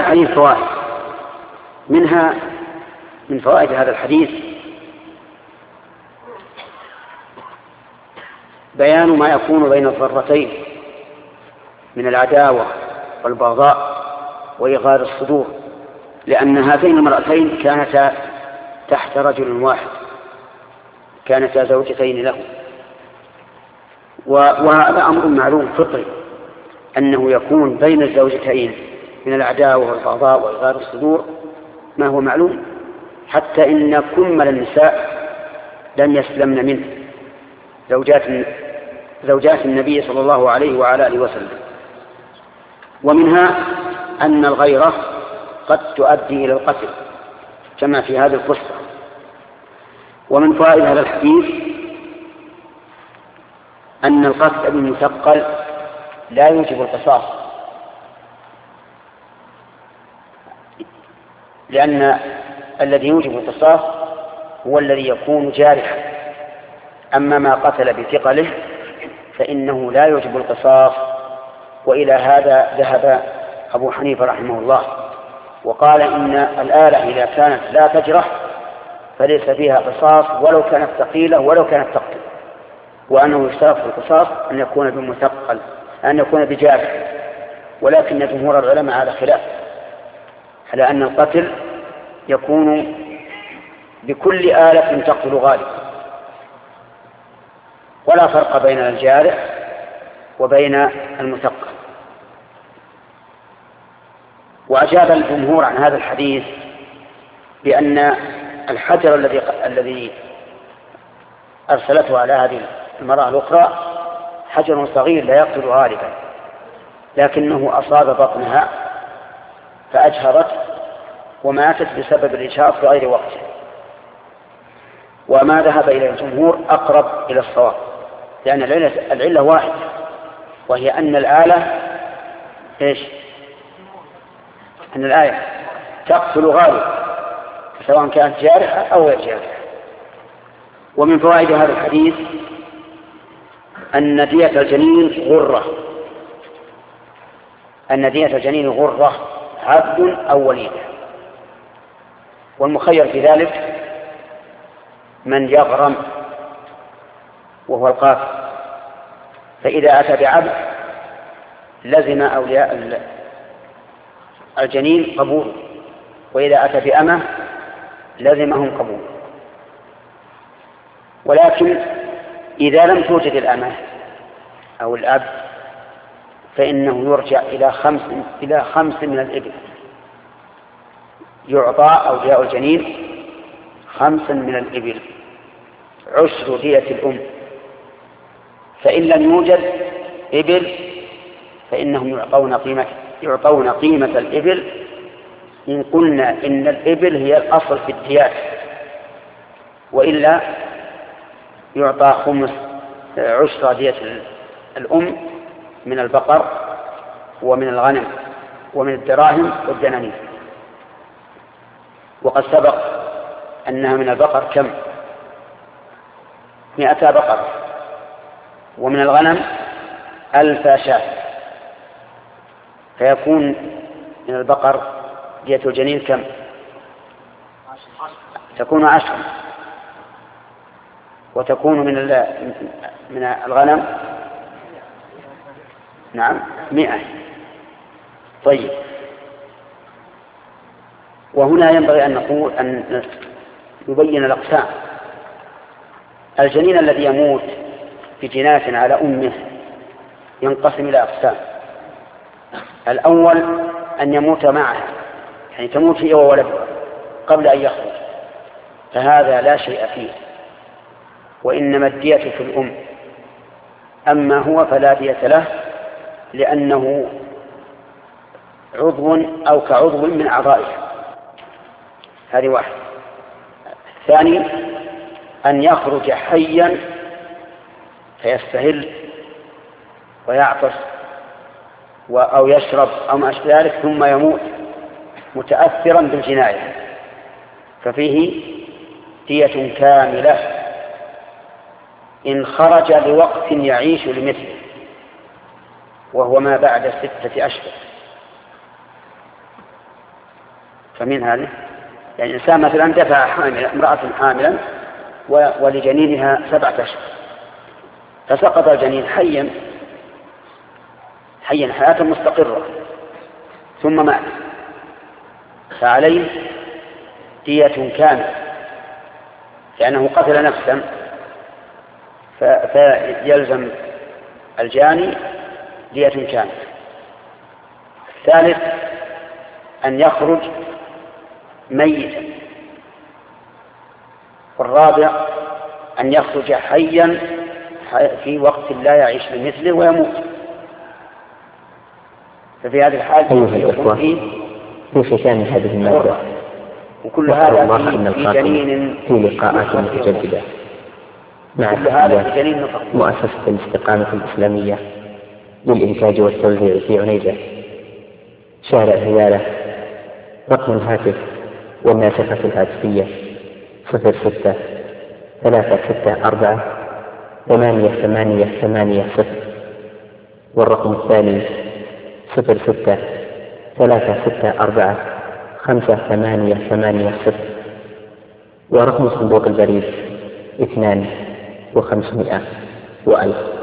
الحديث فوائد، منها من فوائد هذا الحديث بيان ما يكون بين الضرتين من العداوة والبغضاء وإغار الصدور، لأن هاتين المرأتين كانتا تحت رجل واحد، كانتا زوجتين له، وهذا أمر معلوم فطري أنه يكون بين الزوجتين من العداوة والبغضاء وإغار الصدور ما هو معلوم، حتى إن كمل النساء لم يسلمن منه زوجات النبي صلى الله عليه وعلى آله وسلم. ومنها أن الغيرة قد تؤدي إلى القتل كما في هذه القصة. ومن فوائد هذا الحديث أن القتل بالمثقل لا يوجب القصاص، لأن الذي يوجب القصاص هو الذي يكون جارحا، أما ما قتل بثقله فإنه لا يوجب القصاص. وإلى هذا ذهب أبو حنيفة رحمه الله، وقال إن الآلة إذا كانت لا تجرح فليس فيها قصاص ولو كانت ثقيلة ولو كانت تقتل، وأنه يشترط في القصاص أن يكون بمثقل، أن يكون بجارح. ولكن جمهور العلماء على خلاف، على أن القتل يكون بكل آلة تقتل غالبا، ولا فرق بين الجارح وبين المثقل. وأجاب الجمهور عن هذا الحديث بأن الحجر الذي أرسلته على هذه المرأة الأخرى حجر صغير لا يقتل غالبا، لكنه أصاب بطنها فأجهرت وماتت بسبب الإجهاض في غير وقته. وما ذهب إلى الجمهور أقرب إلى الصواب، لأن العلة واحدة، وهي أن الآلة أن الآية تقتل غالبا سواء كانت جارحة أو غير جارحة. ومن فوائد هذا الحديث أن دية الجنين غرة، أن دية الجنين غرة عبد أو وليدة، والمخير في ذلك من يغرم وهو القاتل، فإذا أتى بعبد لزم أولياء الجنين قبوله، وإذا أتى بأمه لزمهم قبوله. ولكن إذا لم توجد الأمه أو الأب فإنه يرجع إلى خمس من الإبل، يعطى أولياء الجنين 5 من الإبل، عشر دية الأم. فإن لم يوجد إبل فإنهم يعطون قيمة الإبل، إن قلنا إن الإبل هي الأصل في الديات، وإلا يعطى 5 عشر دية الأم من البقر ومن الغنم ومن الدراهم والدنانير. وقد سبق أنها من البقر كم 100 بقر، ومن الغنم 1000 شاة، فيكون من البقر دية الجنين كم؟ تكون 10، وتكون من الغنم 100. طيب، وهنا ينبغي أن نقول أن يبين الأقسام. الجنين الذي يموت بجناية على أمه ينقسم إلى أقسام. الأول أن يموت معها، يعني تموت هي وولدها قبل أن يخرج، فهذا لا شيء فيه، وإنما الدية في الأم. أما هو فلا دية له، لأنه عضو أو كعضو من أعضائه. هذه واحد. ثاني أن يخرج حيا فيستهل ويعطس أو يشرب أو ما أشبه ذلك ثم يموت متأثرا بالجناية، ففيه دية كاملة إن خرج لوقت يعيش لمثله، وهو ما بعد 6 أشهر. فمن هذه يعني الإنسان مثلا دفع امرأة حاملا ولجنينها 7 أشهر، فسقط الجنين حيا حياة مستقرة ثم مات، فعليه دية كاملة لأنه قتل نفسا، فيلزم الجاني دية كاملة. الثالث أن يخرج ميتا. والرابع أن يخرج حيا في وقت لا يعيش بمثله ويموت، ففي هذه الحال يكون في ختام هذه المادة، وكل هذا في جنين في لقاءات متجددة مع مؤسسة الاستقامة الإسلامية للإنتاج والتوزيع في عنيزة، شارع هلالة. رقم الهاتف والناسخة الهاتفية 06-364-8880، والرقم الثاني 06-364-5880، ورقم صندوق البريد 2500 و1000.